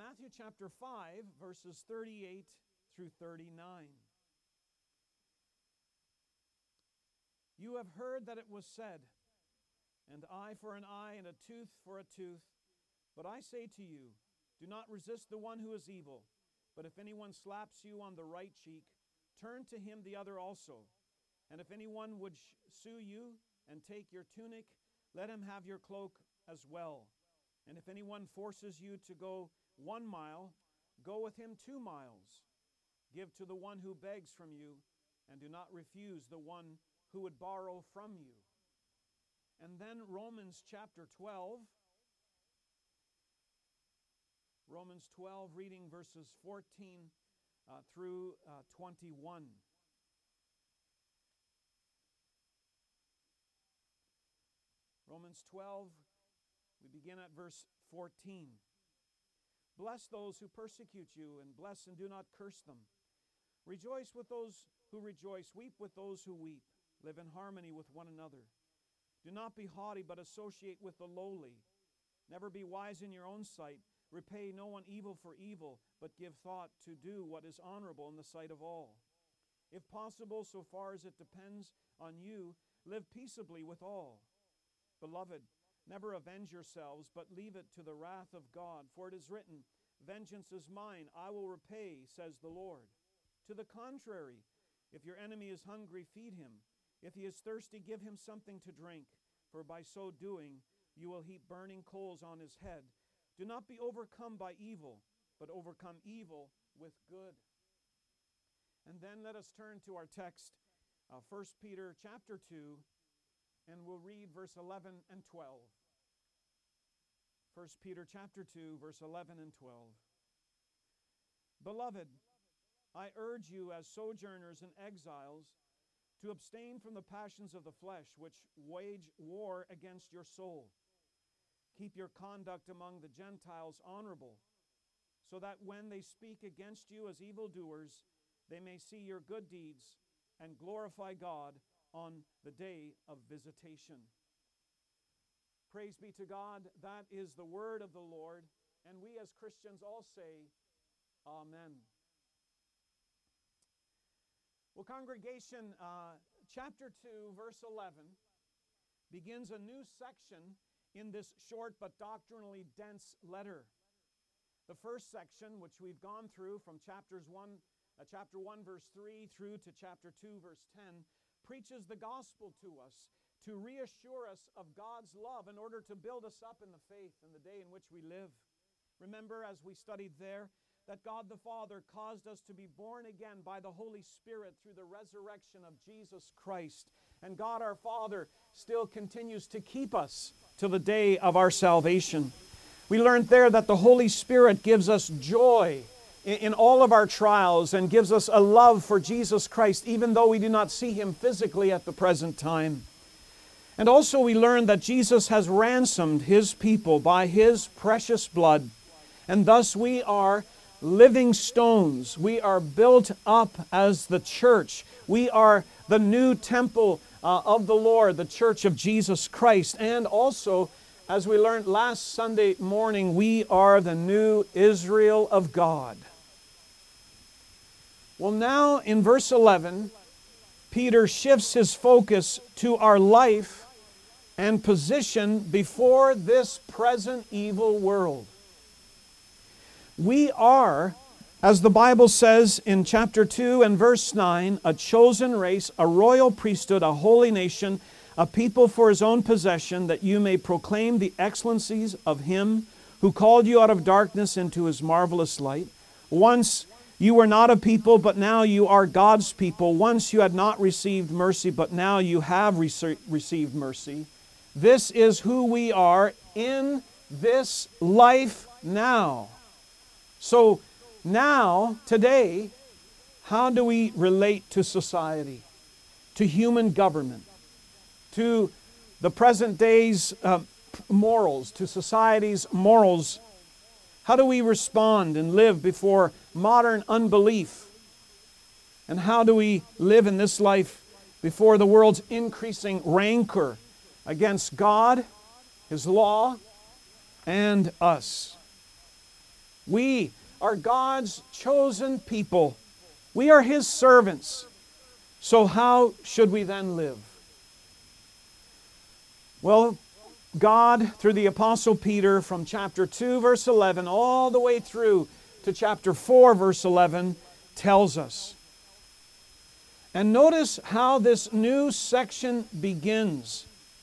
Matthew chapter 5, verses 38 through 39. You have heard that it was said, an eye for an eye and a tooth for a tooth. But I say to you, do not resist the one who is evil. But if anyone slaps you on the right cheek, turn to him the other also. And if anyone would sue you and take your tunic, let him have your cloak as well. And if anyone forces you to go 1 mile, go with him 2 miles. Give to the one who begs from you, and do not refuse the one who would borrow from you. And then Romans chapter 12. Romans 12, reading verses 14 through 21. Romans 12, we begin at verse 14. Bless those who persecute you, and bless and do not curse them. Rejoice with those who rejoice, weep with those who weep. Live in harmony with one another. Do not be haughty, but associate with the lowly. Never be wise in your own sight. Repay no one evil for evil, but give thought to do what is honorable in the sight of all. If possible, so far as it depends on you, live peaceably with all. Beloved, never avenge yourselves, but leave it to the wrath of God. For it is written, vengeance is mine, I will repay, says the Lord. To the contrary, if your enemy is hungry, feed him. If he is thirsty, give him something to drink. For by so doing, you will heap burning coals on his head. Do not be overcome by evil, but overcome evil with good. And then let us turn to our text, 1 Peter chapter 2, and we'll read verse 11 and 12. 1 Peter chapter 2, verse 11 and 12. Beloved, I urge you as sojourners and exiles to abstain from the passions of the flesh, which wage war against your soul. Keep your conduct among the Gentiles honorable, so that when they speak against you as evildoers, they may see your good deeds and glorify God on the day of visitation. Praise be to God. That is the word of the Lord, and we as Christians all say, Amen. Well, congregation, chapter 2, verse 11, begins a new section in this short but doctrinally dense letter. The first section, which we've gone through from chapter 1, verse 3 through to chapter 2, verse 10, preaches the gospel to us to reassure us of God's love in order to build us up in the faith in the day in which we live. Remember, as we studied there, that God the Father caused us to be born again by the Holy Spirit through the resurrection of Jesus Christ. And God our Father still continues to keep us till the day of our salvation. We learned there that the Holy Spirit gives us joy in all of our trials and gives us a love for Jesus Christ, even though we do not see Him physically at the present time. And also we learned that Jesus has ransomed His people by His precious blood, and thus we are living stones. We are built up as the church. We are the new temple of the Lord, the church of Jesus Christ. And also, as we learned last Sunday morning, we are the new Israel of God. Well, now in verse 11, Peter shifts his focus to our life and position before this present evil world. We are, as the Bible says in chapter 2 and verse 9, a chosen race, a royal priesthood, a holy nation, a people for His own possession, that you may proclaim the excellencies of Him who called you out of darkness into His marvelous light. Once you were not a people, but now you are God's people. Once you had not received mercy, but now you have received mercy. This is who we are in this life now. So now, today, how do we relate to society, to human government, to the present day's morals, to society's morals? How do we respond and live before modern unbelief? And how do we live in this life before the world's increasing rancor against God, His law, and us? We are God's chosen people. We are His servants. So how should we then live? Well, God, through the Apostle Peter, from chapter 2, verse 11, all the way through to chapter 4, verse 11, tells us. And notice how this new section begins.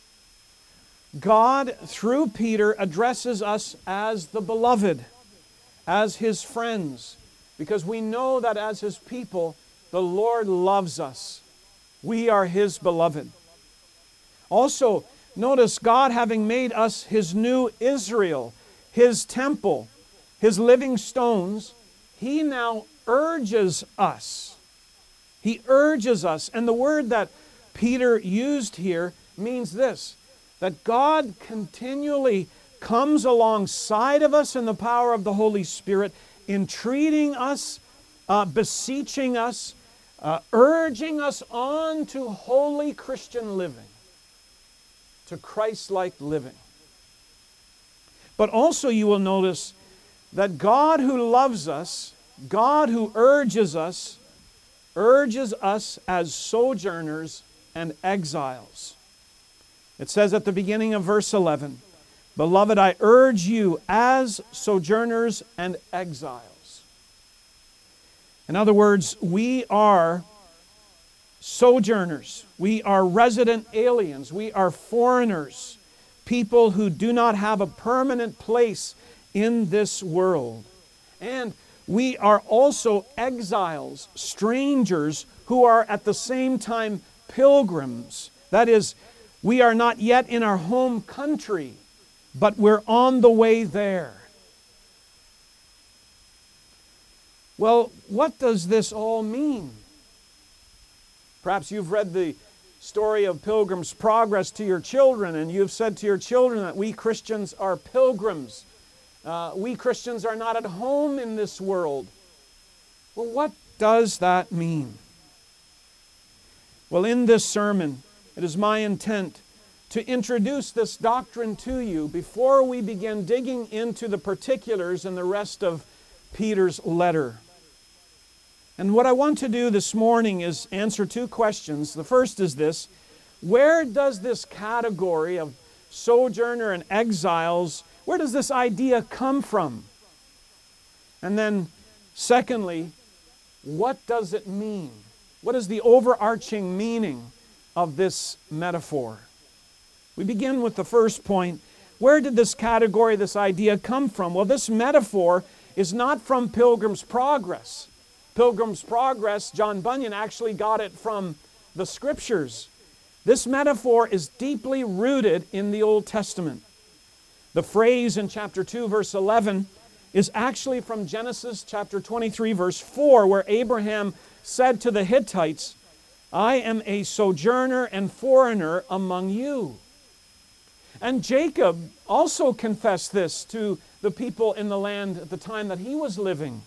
God, through Peter, addresses us as the beloved, as His friends, because we know that as His people, the Lord loves us. We are His beloved. Also, notice God, having made us His new Israel, His temple, His living stones, He now urges us. He urges us. And the word that Peter used here means this, that God continually comes alongside of us in the power of the Holy Spirit, entreating us, beseeching us, urging us on to holy Christian living, to Christ-like living. But also you will notice that God who loves us, God who urges us as sojourners and exiles. It says at the beginning of verse 11, "Beloved, I urge you as sojourners and exiles." In other words, we are sojourners. We are resident aliens. We are foreigners, people who do not have a permanent place in this world. And we are also exiles, strangers who are at the same time pilgrims. That is, we are not yet in our home country, but we're on the way there. Well, what does this all mean? Perhaps you've read the story of Pilgrim's Progress to your children, and you've said to your children that we Christians are pilgrims. We Christians are not at home in this world. Well, what does that mean? Well, in this sermon, it is my intent to introduce this doctrine to you before we begin digging into the particulars and the rest of Peter's letter. And what I want to do this morning is answer two questions. The first is this: where does this category of sojourner and exiles, where does this idea come from? And then, secondly, what does it mean? What is the overarching meaning of this metaphor? We begin with the first point. Where did this category, this idea come from? Well, this metaphor is not from Pilgrim's Progress. Pilgrim's Progress, John Bunyan actually got it from the Scriptures. This metaphor is deeply rooted in the Old Testament. The phrase in chapter 2, verse 11, is actually from Genesis chapter 23, verse 4, where Abraham said to the Hittites, "I am a sojourner and foreigner among you." And Jacob also confessed this to the people in the land at the time that he was living.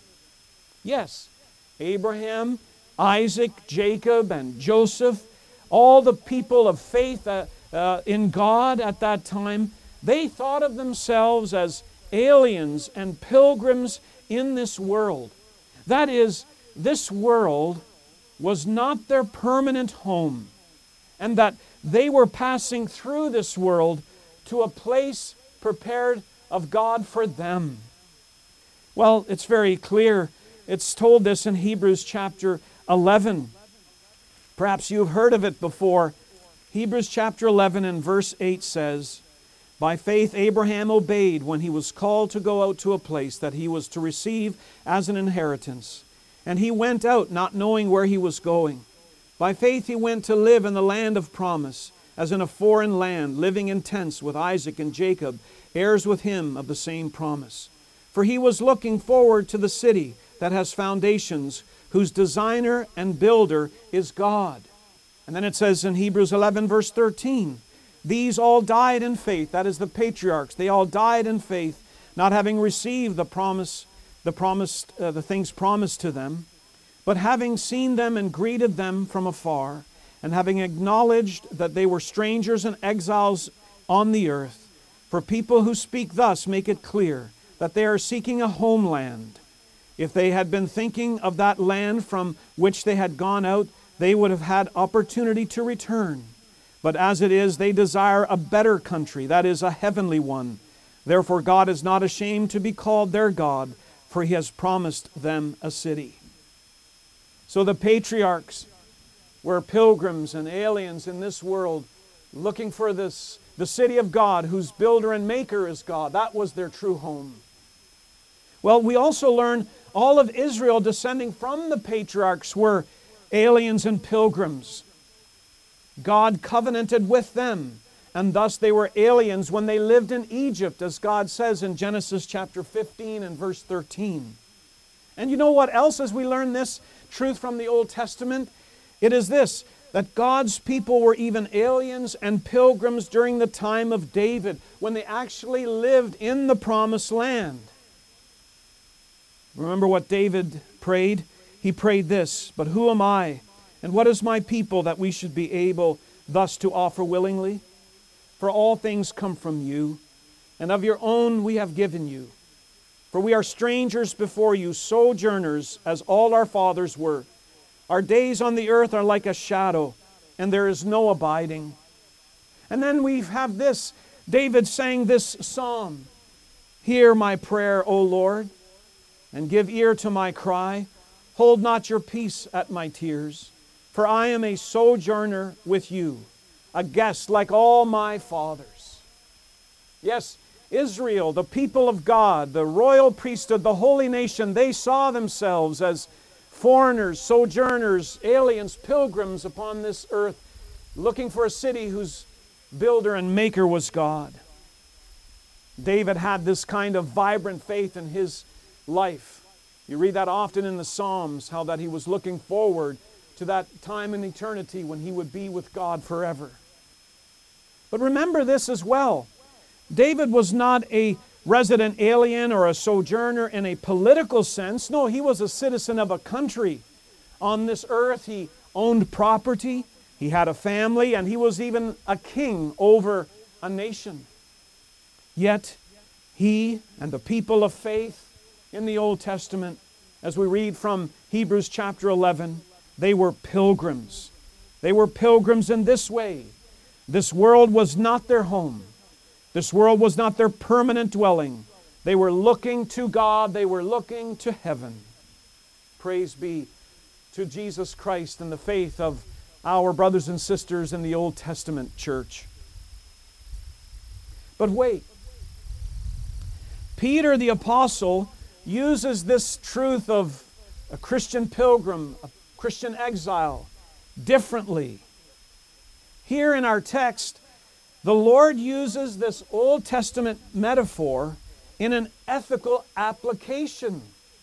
Yes, Abraham, Isaac, Jacob, and Joseph, all the people of faith in God at that time, they thought of themselves as aliens and pilgrims in this world. That is, this world was not their permanent home, and that they were passing through this world to a place prepared of God for them. Well, it's very clear. It's told this in Hebrews chapter 11. Perhaps you've heard of it before. Hebrews chapter 11 and verse 8 says, "By faith Abraham obeyed when he was called to go out to a place that he was to receive as an inheritance. And he went out not knowing where he was going. By faith he went to live in the land of promise, as in a foreign land, living in tents with Isaac and Jacob, heirs with him of the same promise. For he was looking forward to the city that has foundations, whose designer and builder is God." And then it says in Hebrews 11, verse 13, "These all died in faith," that is the patriarchs, "they all died in faith, not having received the things promised to them, but having seen them and greeted them from afar, and having acknowledged that they were strangers and exiles on the earth. For people who speak thus make it clear that they are seeking a homeland. If they had been thinking of that land from which they had gone out, they would have had opportunity to return. But as it is, they desire a better country, that is, a heavenly one. Therefore God is not ashamed to be called their God, for He has promised them a city. So the patriarchs were pilgrims and aliens in this world, looking for the city of God, whose builder and maker is God. That was their true home. Well, we also learn all of Israel descending from the patriarchs were aliens and pilgrims. God covenanted with them, and thus they were aliens when they lived in Egypt, as God says in Genesis chapter 15 and verse 13. And you know what else as we learn this truth from the Old Testament? It is this, that God's people were even aliens and pilgrims during the time of David, when they actually lived in the promised land. Remember what David prayed? He prayed this, "But who am I, and what is my people, that we should be able thus to offer willingly? For all things come from you, and of your own we have given you. For we are strangers before you, sojourners, as all our fathers were. Our days on the earth are like a shadow, and there is no abiding." And then we have this, David sang this psalm, "Hear my prayer, O Lord, and give ear to my cry. Hold not your peace at my tears. For I am a sojourner with you, a guest like all my fathers." Yes, Israel, the people of God, the royal priesthood, the holy nation, they saw themselves as foreigners, sojourners, aliens, pilgrims upon this earth, looking for a city whose builder and maker was God. David had this kind of vibrant faith in his life. You read that often in the Psalms, how that he was looking forward to that time in eternity when he would be with God forever. But remember this as well. David was not a resident alien or a sojourner in a political sense. No, he was a citizen of a country. On this earth, he owned property, he had a family, and he was even a king over a nation. Yet, he and the people of faith in the Old Testament, as we read from Hebrews chapter 11, they were pilgrims. They were pilgrims in this way. This world was not their home. This world was not their permanent dwelling. They were looking to God. They were looking to heaven. Praise be to Jesus Christ and the faith of our brothers and sisters in the Old Testament church. But wait. Peter the apostle uses this truth of a Christian pilgrim, a Christian exile, differently. Here in our text, the Lord uses this Old Testament metaphor in an ethical application.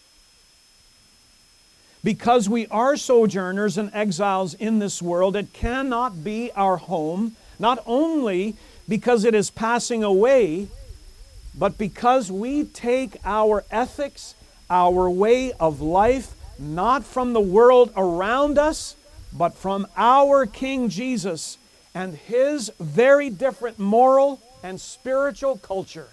Because we are sojourners and exiles in this world, it cannot be our home, not only because it is passing away, but because we take our ethics, our way of life, not from the world around us, but from our King Jesus and His very different moral and spiritual culture.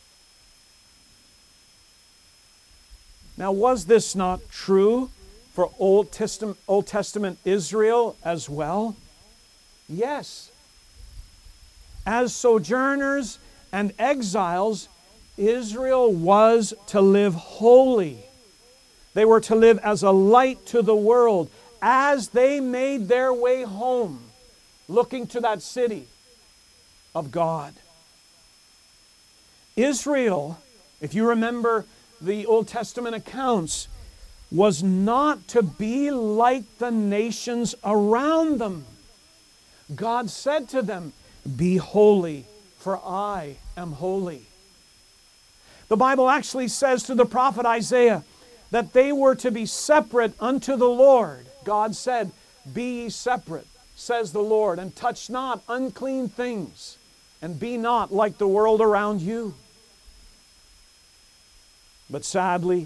Now, was this not true for Old Testament Israel as well? Yes. As sojourners and exiles, Israel was to live holy. They were to live as a light to the world as they made their way home, looking to that city of God. Israel, if you remember the Old Testament accounts, was not to be like the nations around them. God said to them, "Be holy, for I am holy." The Bible actually says to the prophet Isaiah that they were to be separate unto the Lord. God said, "Be ye separate, says the Lord, and touch not unclean things, and be not like the world around you." But sadly,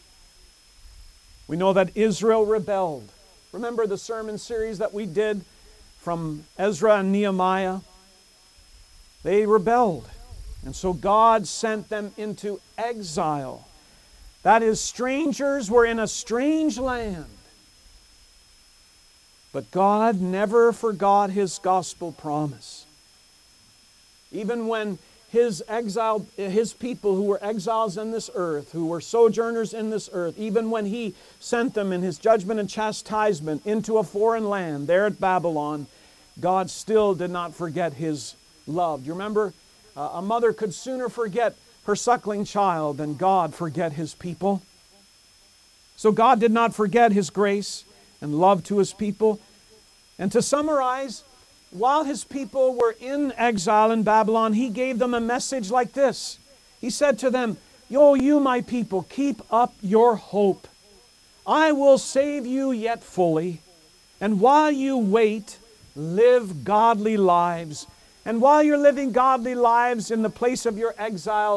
we know that Israel rebelled. Remember the sermon series that we did from Ezra and Nehemiah? They rebelled. And so God sent them into exile. That is, strangers were in a strange land. But God never forgot His gospel promise. Even when His people who were exiles in this earth, who were sojourners in this earth, even when He sent them in His judgment and chastisement into a foreign land, there at Babylon, God still did not forget His love. Do you remember? A mother could sooner forget her suckling child than God forget His people. So God did not forget His grace and love to His people. And to summarize, while His people were in exile in Babylon, He gave them a message like this. He said to them, "Yo, you my people, keep up your hope. I will save you yet fully. And while you wait, live godly lives. And while you're living godly lives in the place of your exile,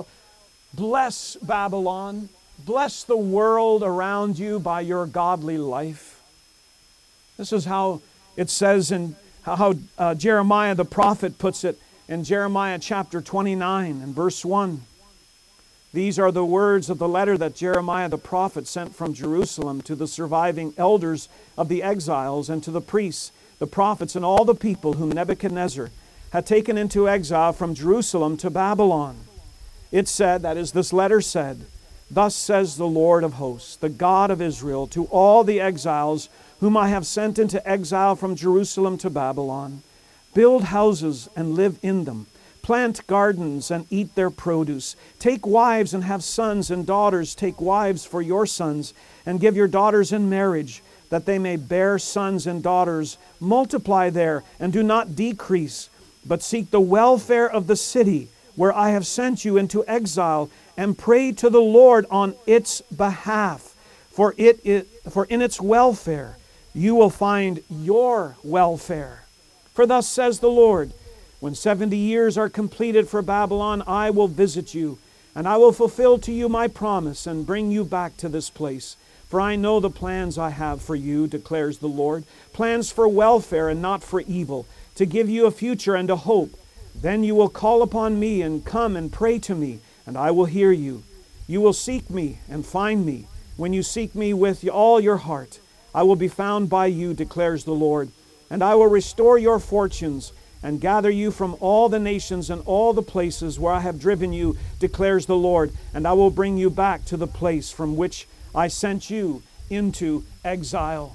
bless Babylon. Bless the world around you by your godly life." This is how it says in how Jeremiah the prophet puts it in Jeremiah chapter 29 and verse 1. These are the words of the letter that Jeremiah the prophet sent from Jerusalem to the surviving elders of the exiles and to the priests, the prophets, and all the people whom Nebuchadnezzar had taken into exile from Jerusalem to Babylon. It said, that is, this letter said, "Thus says the Lord of hosts, the God of Israel, to all the exiles whom I have sent into exile from Jerusalem to Babylon, build houses and live in them, plant gardens and eat their produce, take wives and have sons and daughters, take wives for your sons, and give your daughters in marriage, that they may bear sons and daughters. Multiply there and do not decrease, but seek the welfare of the city where I have sent you into exile, and pray to the Lord on its behalf. For in its welfare you will find your welfare. For thus says the Lord, when 70 years are completed for Babylon, I will visit you, and I will fulfill to you my promise and bring you back to this place. For I know the plans I have for you, declares the Lord, plans for welfare and not for evil, to give you a future and a hope. Then you will call upon me and come and pray to me, and I will hear you. You will seek me and find me. When you seek me with all your heart, I will be found by you, declares the Lord. And I will restore your fortunes and gather you from all the nations and all the places where I have driven you, declares the Lord. And I will bring you back to the place from which I sent you into exile.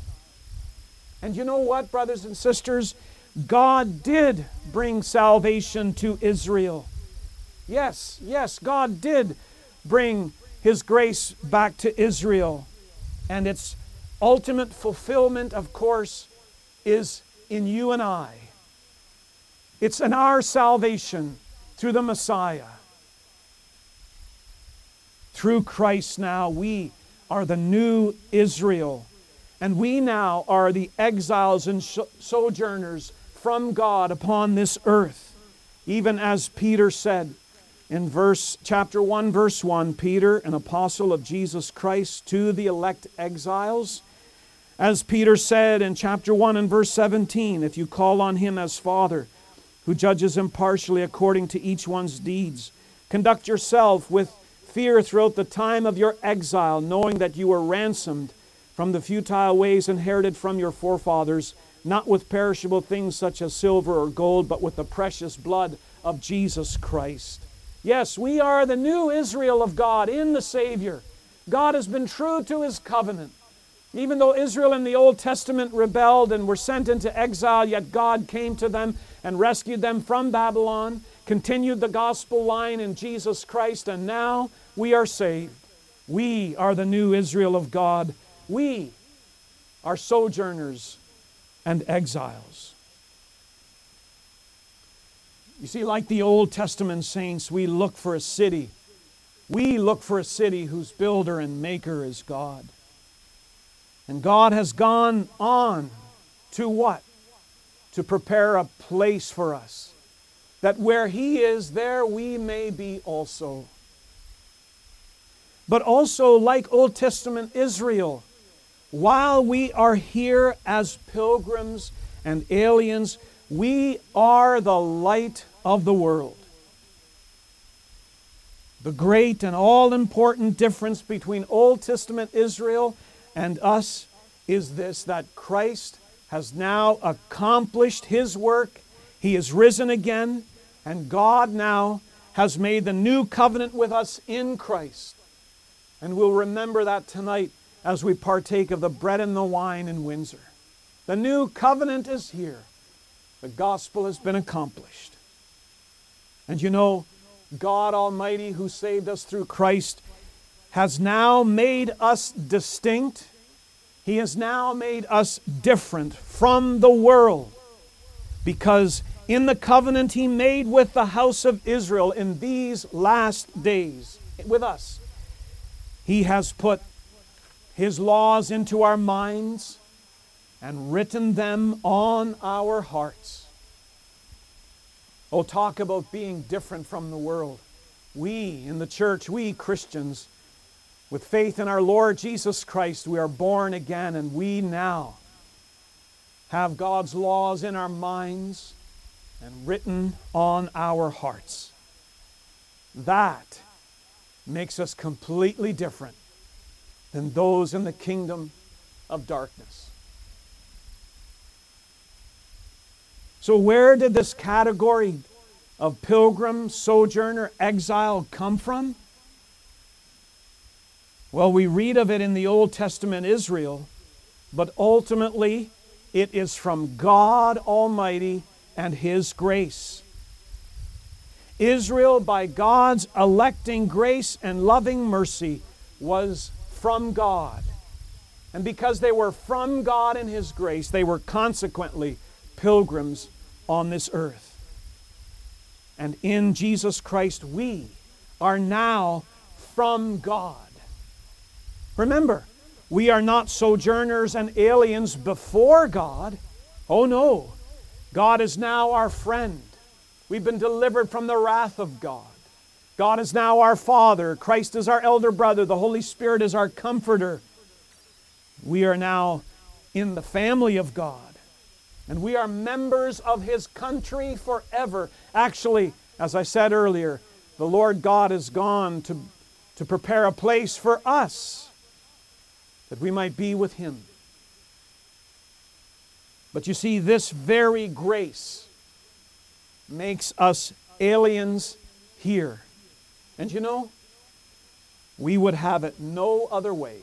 And you know what, brothers and sisters? God did bring salvation to Israel. Yes, God did bring His grace back to Israel. And its ultimate fulfillment, of course, is in you and I. It's in our salvation through the Messiah. Through Christ now, we are the new Israel. And we now are the exiles and sojourners from God upon this earth. Even as Peter said in chapter 1, verse 1, Peter, an apostle of Jesus Christ, to the elect exiles. As Peter said in chapter 1 and verse 17, if you call on Him as Father, who judges impartially according to each one's deeds, conduct yourself with fear throughout the time of your exile, knowing that you were ransomed from the futile ways inherited from your forefathers, not with perishable things such as silver or gold, but with the precious blood of Jesus Christ. Yes, we are the new Israel of God in the Savior. God has been true to His covenant. Even though Israel in the Old Testament rebelled and were sent into exile, yet God came to them and rescued them from Babylon, continued the gospel line in Jesus Christ, and now we are saved. We are the new Israel of God. We are sojourners and exiles. You see, like the Old Testament saints, we look for a city. We look for a city whose builder and maker is God. And God has gone on to what? To prepare a place for us, that where He is, there we may be also. But also, like Old Testament Israel, while we are here as pilgrims and aliens, we are the light of the world. The great and all-important difference between Old Testament Israel and us is this, that Christ has now accomplished His work. He is risen again, and God now has made the new covenant with us in Christ. And we'll remember that tonight as we partake of the bread and the wine in Windsor. The new covenant is here. The gospel has been accomplished. And you know, God Almighty, who saved us through Christ, has now made us distinct. He has now made us different from the world, because in the covenant He made with the house of Israel in these last days, with us, He has put His laws into our minds and written them on our hearts. Oh, talk about being different from the world. We in the church, we Christians, with faith in our Lord Jesus Christ, we are born again, and we now have God's laws in our minds and written on our hearts. That makes us completely different than those in the kingdom of darkness. So where did this category of pilgrim, sojourner, exile come from? Well, we read of it in the Old Testament Israel, but ultimately it is from God Almighty and His grace. Israel, by God's electing grace and loving mercy, was from God. And because they were from God and His grace, they were consequently pilgrims on this earth. And in Jesus Christ, we are now from God. Remember, we are not sojourners and aliens before God. Oh no, God is now our friend. We've been delivered from the wrath of God. God is now our Father. Christ is our elder brother. The Holy Spirit is our comforter. We are now in the family of God. And we are members of His country forever. Actually, as I said earlier, the Lord God is gone to prepare a place for us, that we might be with Him. But you see, this very grace makes us aliens here. And you know, we would have it no other way.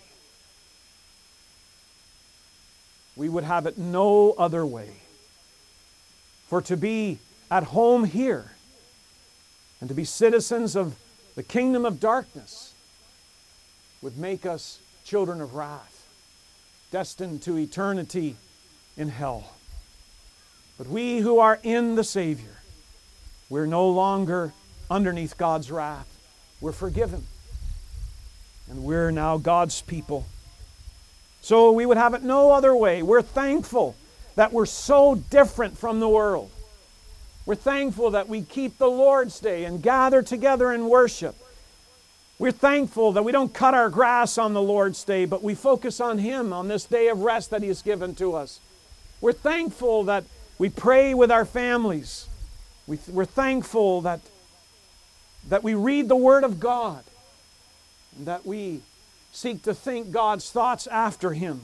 We would have it no other way. For to be at home here and to be citizens of the kingdom of darkness would make us children of wrath, destined to eternity in hell. But we who are in the Savior, we're no longer underneath God's wrath. We're forgiven. And we're now God's people. So we would have it no other way. We're thankful that we're so different from the world. We're thankful that we keep the Lord's Day and gather together in worship. We're thankful that we don't cut our grass on the Lord's Day, but we focus on Him on this day of rest that He has given to us. We're thankful that we pray with our families. We're thankful that we read the Word of God and that we seek to think God's thoughts after Him.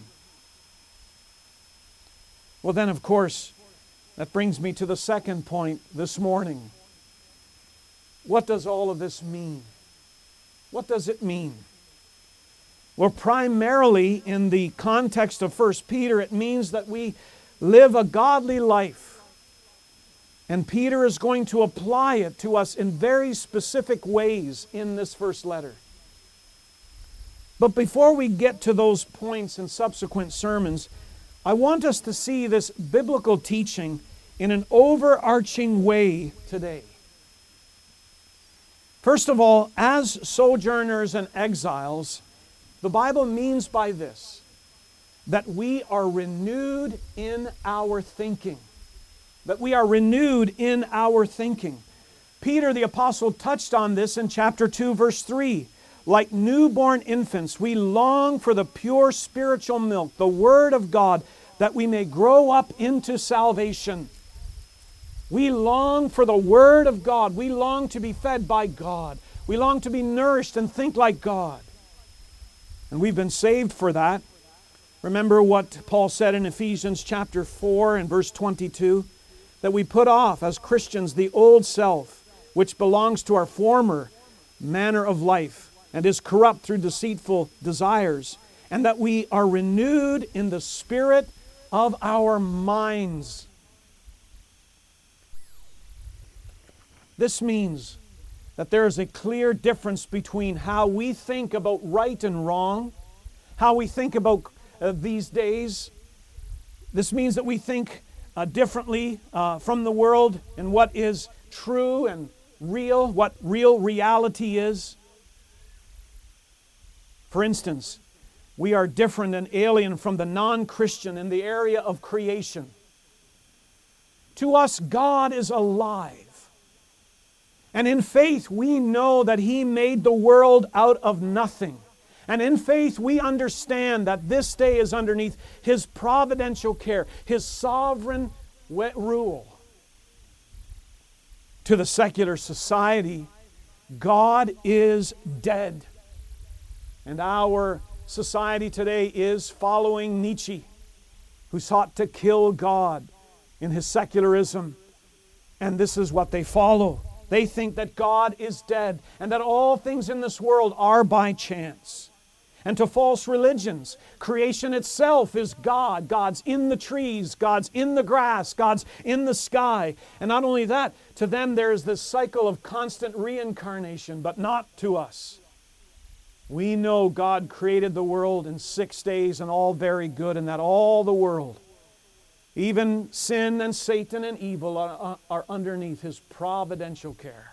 Well then, of course, that brings me to the second point this morning. What does all of this mean? What does it mean? Well, primarily in the context of 1 Peter, it means that we live a godly life. And Peter is going to apply it to us in very specific ways in this first letter. But before we get to those points in subsequent sermons, I want us to see this biblical teaching in an overarching way today. First of all, as sojourners and exiles, the Bible means by this that we are renewed in our thinking. That we are renewed in our thinking. Peter the Apostle touched on this in chapter 2, verse 3. Like newborn infants, we long for the pure spiritual milk, the Word of God, that we may grow up into salvation. We long for the Word of God. We long to be fed by God. We long to be nourished and think like God. And we've been saved for that. Remember what Paul said in Ephesians chapter 4 and verse 22, that we put off as Christians the old self, which belongs to our former manner of life and is corrupt through deceitful desires, and that we are renewed in the spirit of our minds. This means that there is a clear difference between how we think about right and wrong, how we think about these days. This means that we think differently from the world in what is true and real, what real reality is. For instance, we are different and alien from the non-Christian in the area of creation. To us, God is alive. And in faith, we know that He made the world out of nothing. And in faith, we understand that this day is underneath His providential care, His sovereign rule. To the secular society, God is dead. And our society today is following Nietzsche, who sought to kill God in his secularism. And this is what they follow. They think that God is dead and that all things in this world are by chance. And to false religions, creation itself is God. God's in the trees, God's in the grass, God's in the sky. And not only that, to them there is this cycle of constant reincarnation, but not to us. We know God created the world in 6 days and all very good, and that all the world, even sin and Satan and evil, are underneath His providential care.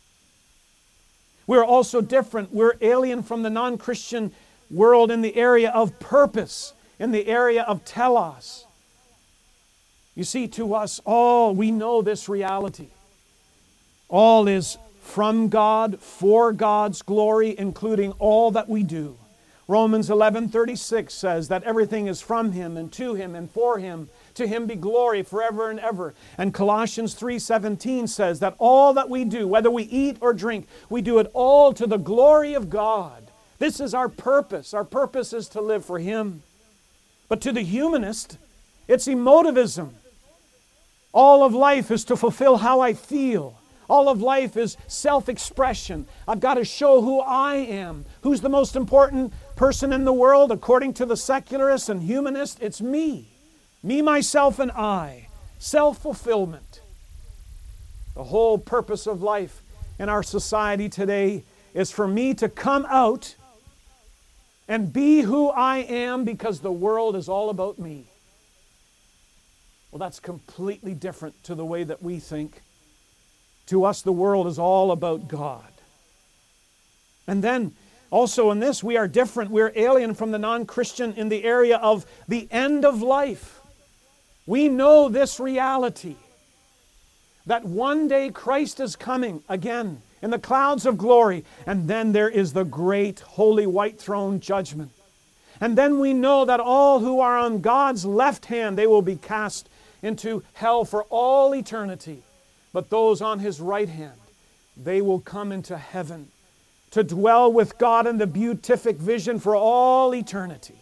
We're also different. We're alien from the non-Christian world in the area of purpose, in the area of telos. You see, to us all, we know this reality. All is from God, for God's glory, including all that we do. Romans 11:36 says that everything is from Him and to Him and for Him. To Him be glory forever and ever. And Colossians 3:17 says that all that we do, whether we eat or drink, we do it all to the glory of God. This is our purpose. Our purpose is to live for Him. But to the humanist, it's emotivism. All of life is to fulfill how I feel. All of life is self-expression. I've got to show who I am. Who's the most important person in the world? According to the secularist and humanist, it's me. Me, myself, and I. Self-fulfillment. The whole purpose of life in our society today is for me to come out and be who I am because the world is all about me. Well, that's completely different to the way that we think. To us, the world is all about God. And then, also in this, we are different. We're alien from the non-Christian in the area of the end of life. We know this reality, that one day Christ is coming again in the clouds of glory, and then there is the great holy white throne judgment. And then we know that all who are on God's left hand, they will be cast into hell for all eternity. But those on His right hand, they will come into heaven to dwell with God in the beatific vision for all eternity.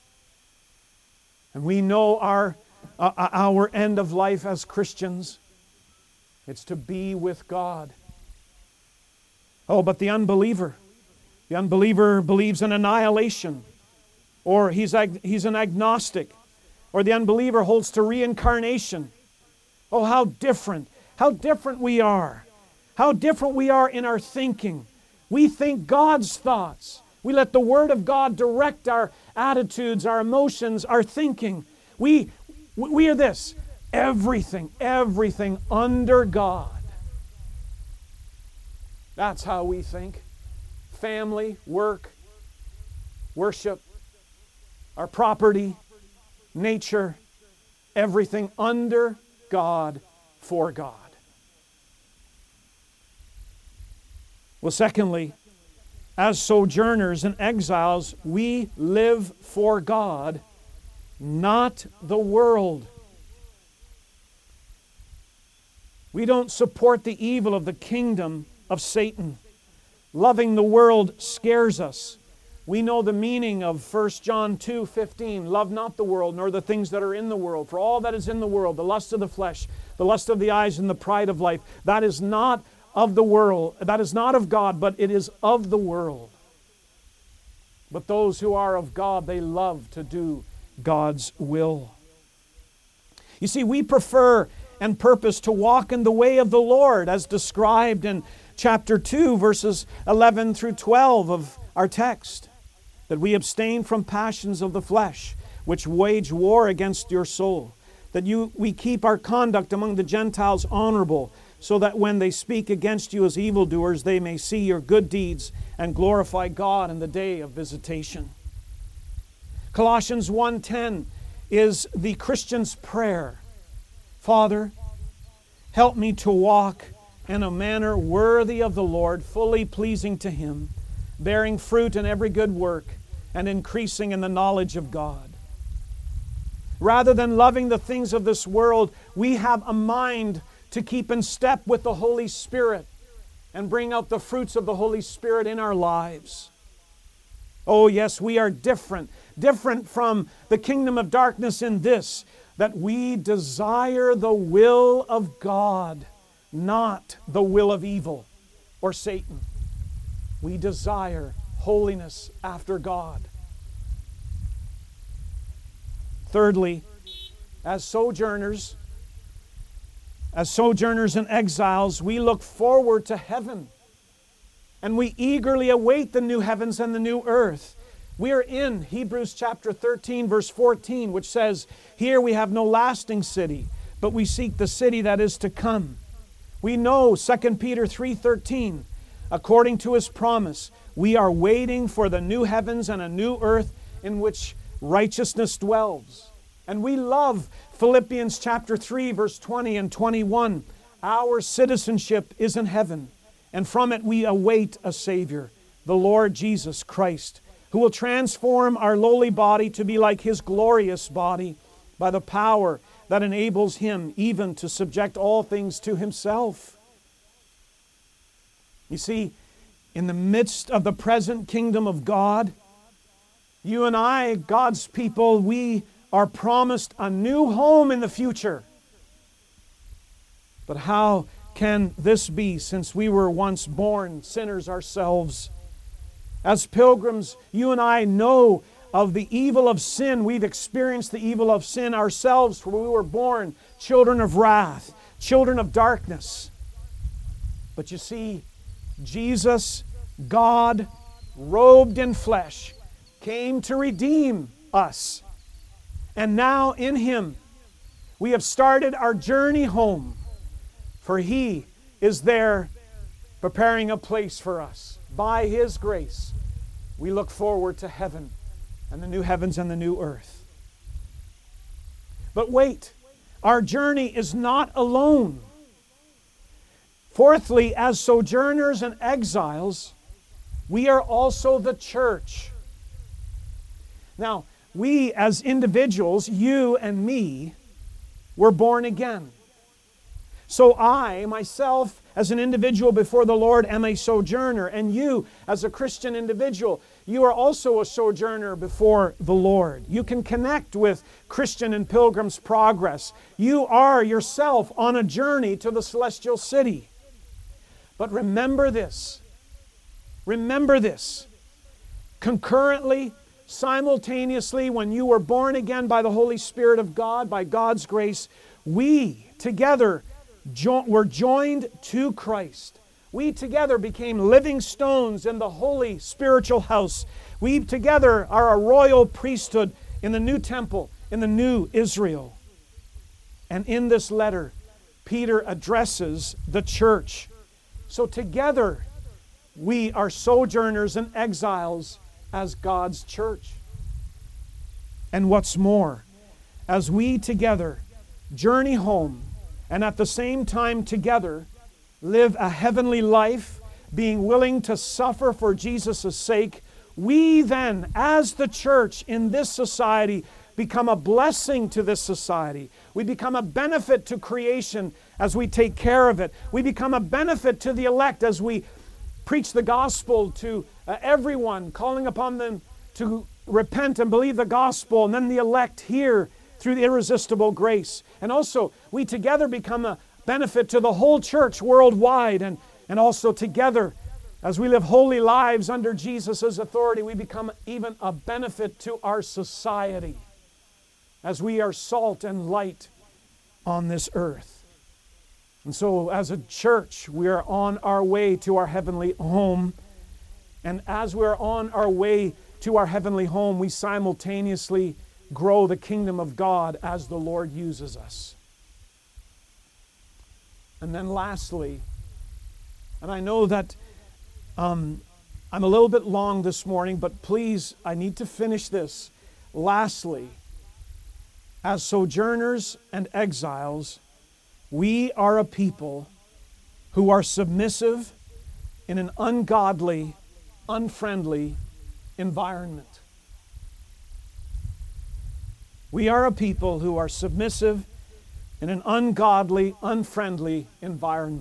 And we know our end of life as Christians. It's to be with God. Oh, but the unbeliever believes in annihilation, or he's an agnostic, or the unbeliever holds to reincarnation. Oh, how different we are. How different we are in our thinking. We think God's thoughts. We let the Word of God direct our attitudes, our emotions, our thinking. We are this, everything under God. That's how we think. Family, work, worship, our property, nature, everything under God, for God. Well, secondly, as sojourners and exiles, we live for God, not the world. We don't support the evil of the kingdom of Satan. Loving the world scares us. We know the meaning of 1 John 2:15. Love not the world, nor the things that are in the world. For all that is in the world, the lust of the flesh, the lust of the eyes, and the pride of life, that is not of the world. That is not of God, but it is of the world. But those who are of God, they love to do God's will. You see, we prefer and purpose to walk in the way of the Lord, as described in chapter 2, verses 11 through 12 of our text. That we abstain from passions of the flesh, which wage war against your soul. That we keep our conduct among the Gentiles honorable, so that when they speak against you as evildoers, they may see your good deeds and glorify God in the day of visitation. Colossians 1:10 is the Christian's prayer. Father, help me to walk in a manner worthy of the Lord, fully pleasing to Him, bearing fruit in every good work, and increasing in the knowledge of God. Rather than loving the things of this world, we have a mind to keep in step with the Holy Spirit and bring out the fruits of the Holy Spirit in our lives. Oh yes, we are different from the kingdom of darkness in this, that we desire the will of God, not the will of evil or Satan. We desire holiness after God. Thirdly, as sojourners and exiles, we look forward to heaven, and we eagerly await the new heavens and the new earth. We are in Hebrews chapter 13, verse 14, which says, "Here we have no lasting city, but we seek the city that is to come." We know 2 Peter 3:13, according to His promise, we are waiting for the new heavens and a new earth in which righteousness dwells. And we love Philippians chapter 3, verse 20 and 21. Our citizenship is in heaven, and from it we await a Savior, the Lord Jesus Christ, who will transform our lowly body to be like His glorious body by the power that enables Him even to subject all things to Himself. You see, in the midst of the present kingdom of God, you and I, God's people, we are promised a new home in the future. But how can this be, since we were once born sinners ourselves? As pilgrims, you and I know of the evil of sin. We've experienced the evil of sin ourselves, for we were born children of wrath, children of darkness. But you see, Jesus, God, robed in flesh, came to redeem us. And now in Him, we have started our journey home, for He is there preparing a place for us. By His grace, we look forward to heaven and the new heavens and the new earth. But wait, our journey is not alone. Fourthly, as sojourners and exiles, we are also the church. Now, we as individuals, you and me, were born again. So I, myself, as an individual before the Lord, am a sojourner. And you, as a Christian individual, you are also a sojourner before the Lord. You can connect with Christian and Pilgrim's Progress. You are yourself on a journey to the celestial city. But remember this. Remember this. Concurrently, simultaneously, when you were born again by the Holy Spirit of God, by God's grace, we together were joined to Christ. We together became living stones in the holy spiritual house. We together are a royal priesthood in the new temple, in the new Israel. And in this letter, Peter addresses the church. So together, we are sojourners and exiles as God's church. And what's more, as we together journey home and at the same time together live a heavenly life, being willing to suffer for Jesus' sake, we then, as the church in this society, become a blessing to this society. We become a benefit to creation as we take care of it. We become a benefit to the elect as we preach the gospel to everyone, calling upon them to repent and believe the gospel, and then the elect hear through the irresistible grace. And also, we together become a benefit to the whole church worldwide, and also together, as we live holy lives under Jesus' authority, we become even a benefit to our society as we are salt and light on this earth. And so, as a church, we are on our way to our heavenly home. And as we're on our way to our heavenly home, we simultaneously grow the kingdom of God as the Lord uses us. And then lastly, and I know that I'm a little bit long this morning, but please, I need to finish this. Lastly, as sojourners and exiles, we are a people who are submissive in an ungodly, unfriendly environment. We are a people who are submissive in an ungodly, unfriendly environment.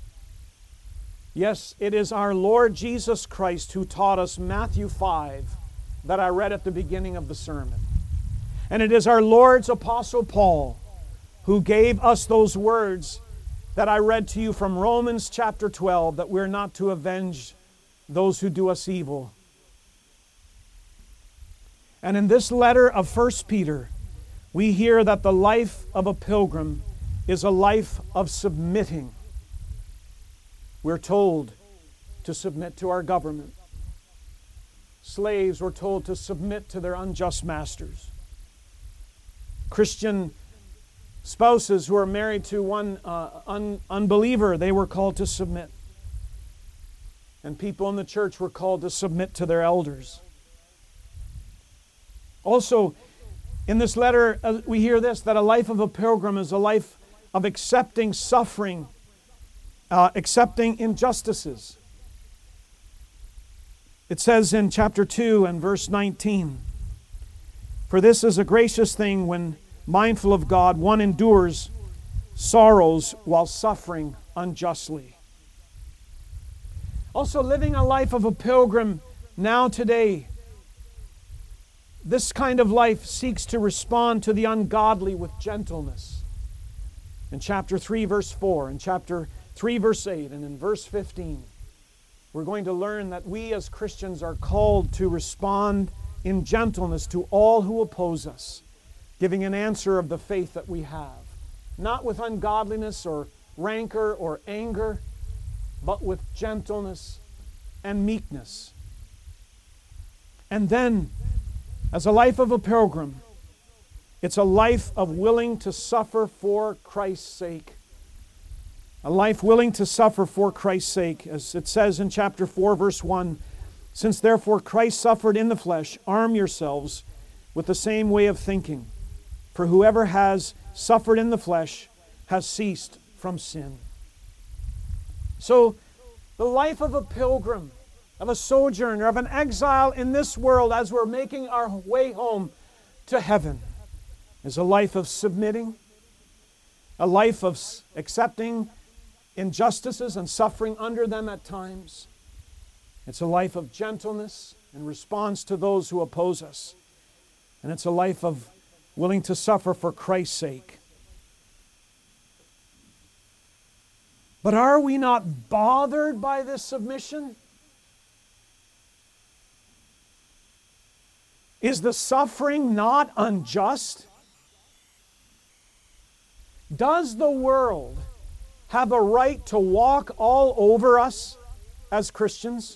Yes, it is our Lord Jesus Christ who taught us Matthew 5 that I read at the beginning of the sermon. And it is our Lord's Apostle Paul who gave us those words that I read to you from Romans chapter 12, that we're not to avenge those who do us evil. And in this letter of 1 Peter, we hear that the life of a pilgrim is a life of submitting. We're told to submit to our government. Slaves were told to submit to their unjust masters. Christian spouses who are married to one unbeliever, they were called to submit. And people in the church were called to submit to their elders. Also, in this letter, we hear this, that a life of a pilgrim is a life of accepting suffering, accepting injustices. It says in chapter 2 and verse 19, "For this is a gracious thing when, mindful of God, one endures sorrows while suffering unjustly." Also, living a life of a pilgrim now today, this kind of life seeks to respond to the ungodly with gentleness. In chapter 3, verse 4, in chapter 3, verse 8, and in verse 15, we're going to learn that we as Christians are called to respond in gentleness to all who oppose us, giving an answer of the faith that we have, not with ungodliness or rancor or anger, but with gentleness and meekness. And then, as a life of a pilgrim, it's a life of willing to suffer for Christ's sake. A life willing to suffer for Christ's sake. As it says in chapter 4, verse 1, "Since therefore Christ suffered in the flesh, arm yourselves with the same way of thinking. For whoever has suffered in the flesh has ceased from sin." So, the life of a pilgrim, of a sojourner, of an exile in this world as we're making our way home to heaven, is a life of submitting, a life of accepting injustices and suffering under them at times. It's a life of gentleness in response to those who oppose us. And it's a life of willing to suffer for Christ's sake. But are we not bothered by this submission? Is the suffering not unjust? Does the world have a right to walk all over us as Christians?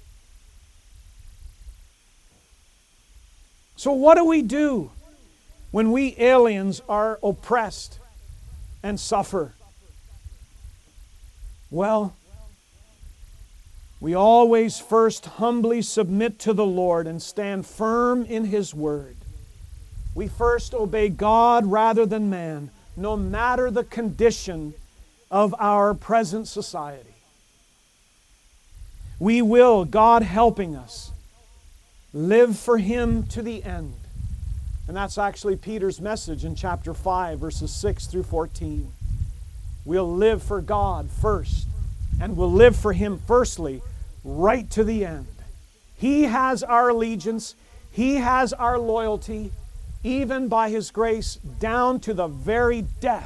So what do we do when we aliens are oppressed and suffer? Well, we always first humbly submit to the Lord and stand firm in His Word. We first obey God rather than man, no matter the condition of our present society. We will, God helping us, live for Him to the end, And that's actually Peter's message in chapter 5, verses 6 through 14. We'll live for God first, and we'll live for Him firstly, right to the end. He has our allegiance. He has our loyalty, even by His grace, down to the very death.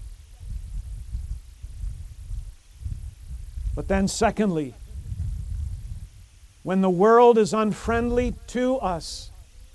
But then secondly, when the world is unfriendly to us,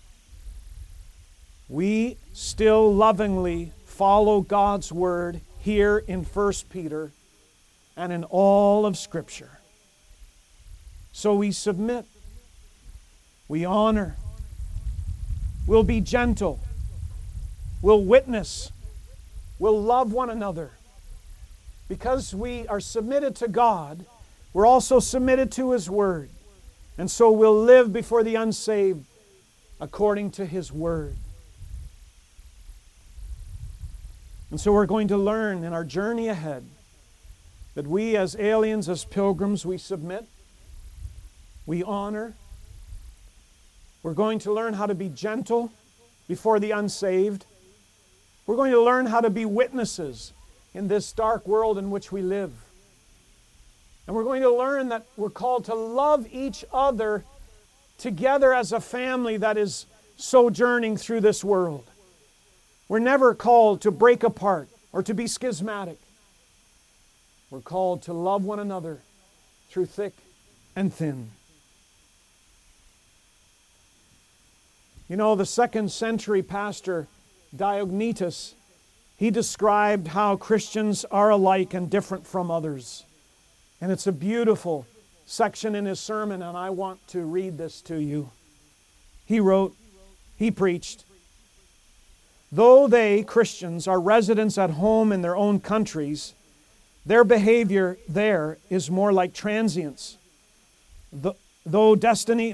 we still lovingly follow God's Word here in 1 Peter and in all of Scripture. So we submit, we honor, we'll be gentle, we'll witness, we'll love one another. Because we are submitted to God, we're also submitted to His Word. And so we'll live before the unsaved according to His Word. And so we're going to learn in our journey ahead that we as aliens, as pilgrims, we submit, we honor. We're going to learn how to be gentle before the unsaved. We're going to learn how to be witnesses in this dark world in which we live. And we're going to learn that we're called to love each other together as a family that is sojourning through this world. We're never called to break apart or to be schismatic. We're called to love one another through thick and thin. You know, the 2nd century pastor Diognetus, he described how Christians are alike and different from others. And it's a beautiful section in his sermon, and I want to read this to you. He wrote, he preached, "Though they, Christians, are residents at home in their own countries, their behavior there is more like transients. Though destiny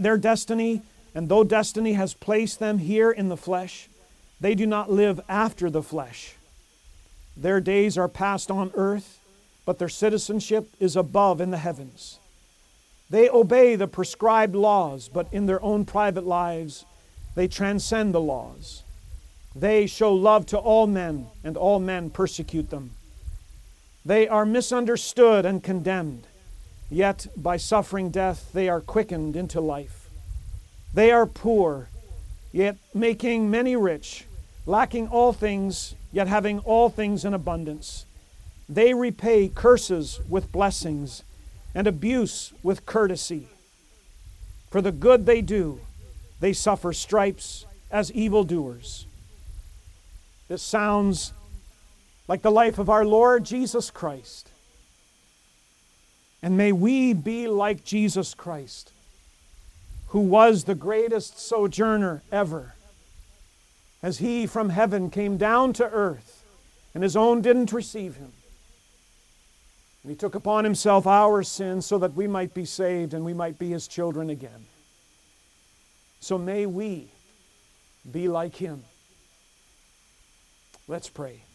has placed them here in the flesh, they do not live after the flesh. Their days are passed on earth, but their citizenship is above in the heavens. They obey the prescribed laws, but in their own private lives, they transcend the laws. They show love to all men, and all men persecute them. They are misunderstood and condemned, yet by suffering death, they are quickened into life. They are poor, yet making many rich, lacking all things, yet having all things in abundance. They repay curses with blessings, and abuse with courtesy. For the good they do, they suffer stripes as evildoers." This sounds like the life of our Lord Jesus Christ. And may we be like Jesus Christ, who was the greatest sojourner ever, as He from heaven came down to earth, and His own didn't receive Him. And He took upon Himself our sins so that we might be saved and we might be His children again. So may we be like Him. Let's pray.